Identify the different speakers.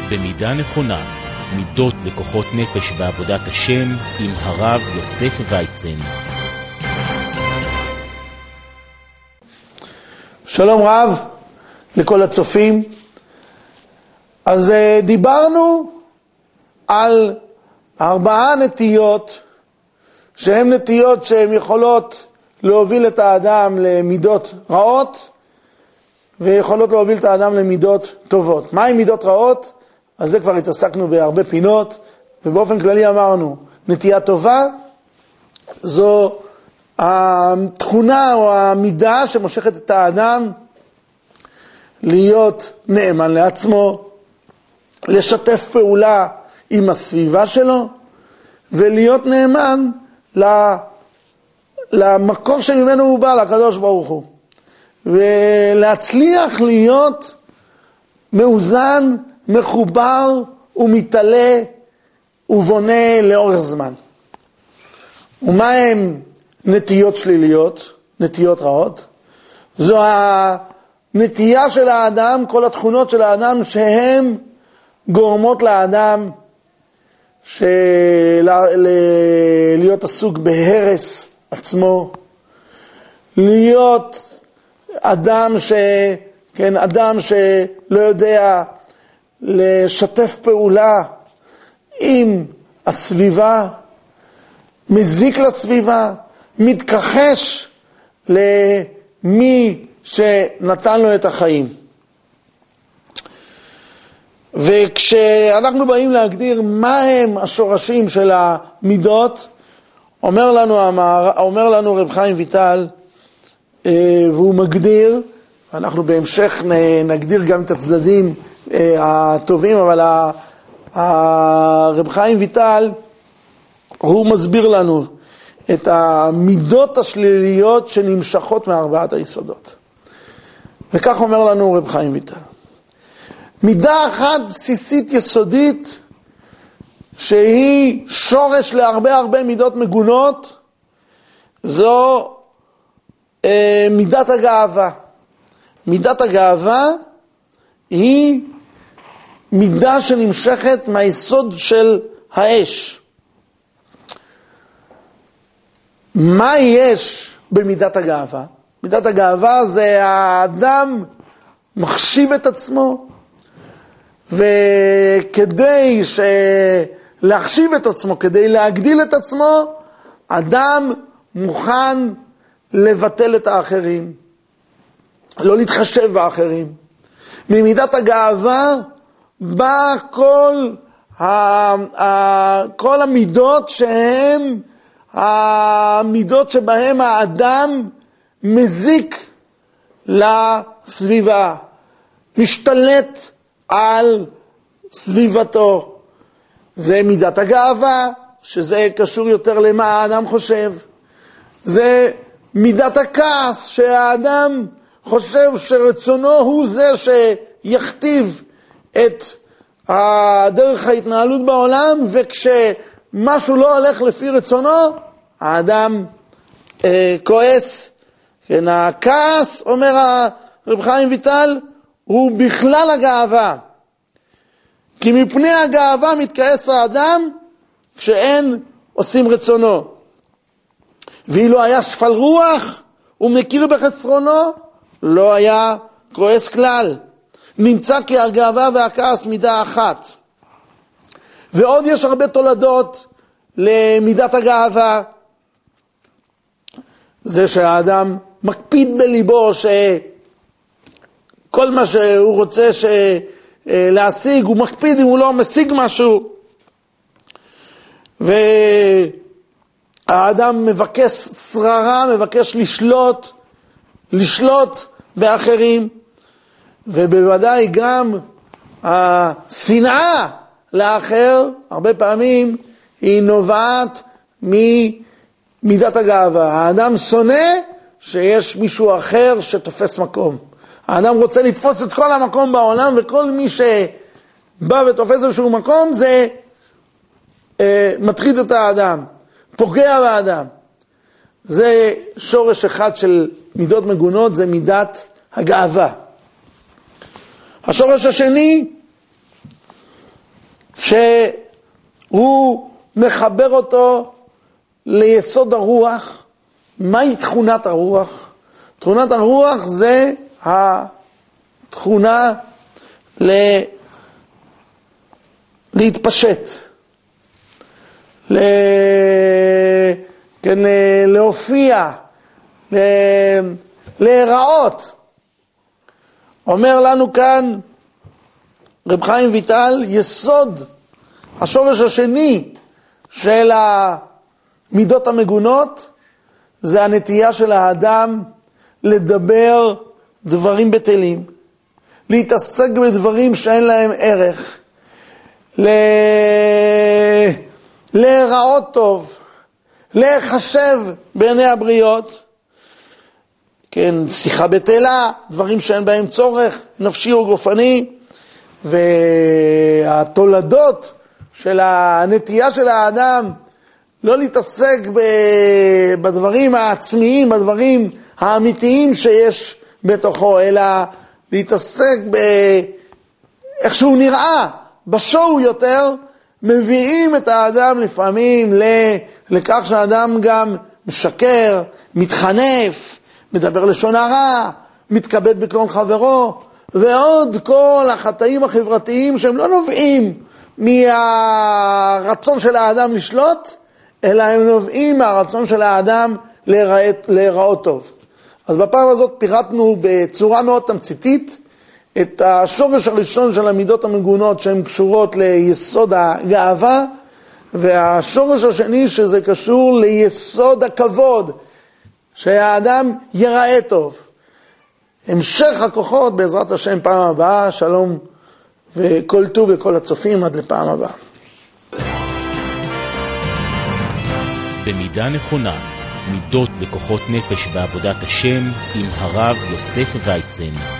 Speaker 1: במידה נכונה, מידות וכוחות נפש בעבודת השם עם הרב יוסף ויצן.
Speaker 2: שלום רב לכל הצופים. אז דיברנו על 4 נטיות שהן נטיות שהן יכולות להוביל את האדם למידות רעות ויכולות להוביל את האדם למידות טובות. מה עם מידות רעות? אז זה כבר התעסקנו בהרבה פינות, ובאופן כללי אמרנו, נטייה טובה זו התכונה או המידה שמושכת את האדם להיות נאמן לעצמו, לשתף פעולה עם הסביבה שלו, ולהיות נאמן למקור שממנו הוא בא, לקדוש ברוך הוא. ולהצליח להיות מאוזן, מחובר ומתעלה ובונה לאורך זמן. ומה הם נטיות שליליות, נטיות רעות? זו הנטייה של האדם, כל התכונות של האדם שהן גורמות לאדם להיות עסוק בהרס עצמו, להיות אדם אדם שלא יודע לשתף פעולה עם הסביבה, מזיק לסביבה, מתכחש למי שנתן לו את החיים. וכשאנחנו באים להגדיר מה הם השורשים של המידות, אומר לנו רב חיים ויטל, והוא מגדיר, אנחנו בהמשך נגדיר גם את הצדדים הטובים, אבל רב חיים ויטל, הוא מסביר לנו את המידות השליליות שנמשכות מ4 היסודות. וכך אומר לנו רב חיים ויטל. מידה אחת בסיסית יסודית, שהיא שורש להרבה מידות מגונות, זו מידת הגאווה. מידת הגאווה היא מידה שנמשכת מהיסוד של האש. מה יש במידת הגאווה? מידת הגאווה זה האדם מחשיב את עצמו, וכדי להחשיב את עצמו, כדי להגדיל את עצמו, אדם מוכן לבטל את האחרים, לא להתחשב באחרים. ממידת הגאווה בא כל המידות שהן המידות שבהם האדם מזיק לסביבה, משתלט על סביבתו. זה מידת הגאווה, שזה קשור יותר למה האדם חושב. זה מידת הכעס, שהאדם חושב שרצונו הוא זה שיכתיב את דרך ההתנהלות בעולם, וכשמשהו לא הולך לפי רצונו, האדם כועס. כן, הכעס, אומר רב חיים ויטל, הוא בכלל הגאווה. כי מפני הגאווה מתכעס האדם כשאין עושים רצונו. ואילו היה שפל רוח ומכיר בחסרונו, לא היה כועס כלל. נמצא כי הגאווה והכעס מידה אחת. ועוד יש הרבה תולדות למידת הגאווה. זה שהאדם מקפיד בליבו שכל מה שהוא רוצה להשיג, הוא מקפיד אם הוא לא משיג משהו. והאדם מבקש שררה, מבקש לשלוט באחרים, ובוודאי גם השנאה לאחר, הרבה פעמים היא נובעת ממידת הגאווה. האדם שונא שיש מישהו אחר שתופס מקום. האדם רוצה לתפוס את כל המקום בעולם, וכל מי שבא ותופס איזשהו מקום, זה מטריד את האדם, פוגע באדם. זה שורש אחד של מידות מגונות, זה מידת הגאווה. השורש השני שהוא מחבר אותו ליסוד הרוח. מהי תכונת הרוח? תכונת הרוח זה התכונה להתפשט, להופיע, להיראות. אומר לנו כאן רב חיים ויטל, יסוד, השורש השני של המידות המגונות, זה הנטייה של האדם לדבר דברים בטלים, להתעסק בדברים שאין להם ערך, להיראות טוב, להיחשב בעיני הבריות, כן, שיחה בטלה, דברים שאין בהם צורך, נפשי או גופני, והתולדות של הנטייה של האדם לא להתעסק בדברים העצמיים, בדברים האמיתיים שיש בתוכו, אלא להתעסק באיך שהוא נראה, בשואו יותר, מביאים את האדם לפעמים לכך שהאדם גם משקר, מתחנף, מדבר לשון הרע, מתכבד בקלון חברו, ועוד כל החטאים החברתיים שהם לא נובעים מהרצון של האדם לשלוט, אלא הם נובעים מהרצון של האדם להיראות טוב. אז בפעם הזאת פירטנו בצורה מאוד תמציתית את השורש הראשון של המידות המגונות שהן קשורות ליסוד הגאווה, והשורש השני שזה קשור ליסוד הכבוד, שהאדם ייראה טוב. המשך הכוחות בעזרת השם פעם הבאה. שלום וכל טוב לכל הצופים, עד לפעם הבאה.
Speaker 1: במידה נכונה, מידות וכוחות נפש בעבודת השם עם הרב יוסף ויצן.